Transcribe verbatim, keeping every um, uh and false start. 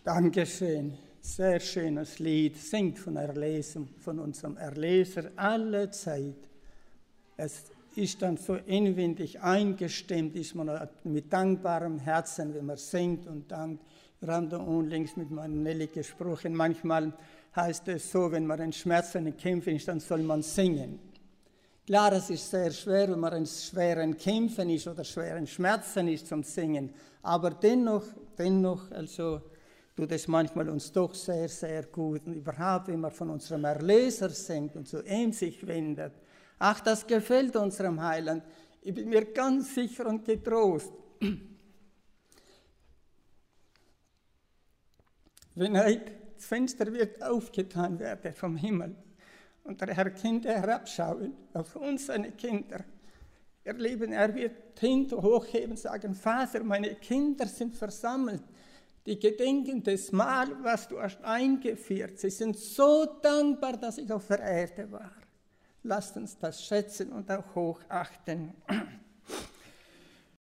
Dankeschön. Sehr schönes Lied. Singt von Erlesung, von unserem Erleser alle Zeit. Es ist dann so inwendig eingestimmt, ist man mit dankbarem Herzen, wenn man singt und dankt. Wir haben da unlängst mit meinem Nelly gesprochen. Manchmal heißt es so, wenn man in Schmerzen in Kämpfen ist, dann soll man singen. Klar, es ist sehr schwer, wenn man in schweren Kämpfen ist oder schweren Schmerzen ist zum Singen. Aber dennoch, dennoch, also tut es manchmal uns doch sehr, sehr gut. Und überhaupt, wenn man von unserem Erlöser singt und zu ihm sich wendet. Ach, das gefällt unserem Heiland. Ich bin mir ganz sicher und getrost. Wenn heute das Fenster wird aufgetan werde vom Himmel und der Herr Kinder herabschauen auf uns, seine Kinder. Ihr Lieben, er wird Hände hochheben und sagen, Vater, meine Kinder sind versammelt. Die gedenken des Mahl, was du hast eingeführt. Sie sind so dankbar, dass ich auf der Erde war. Lasst uns das schätzen und auch hochachten.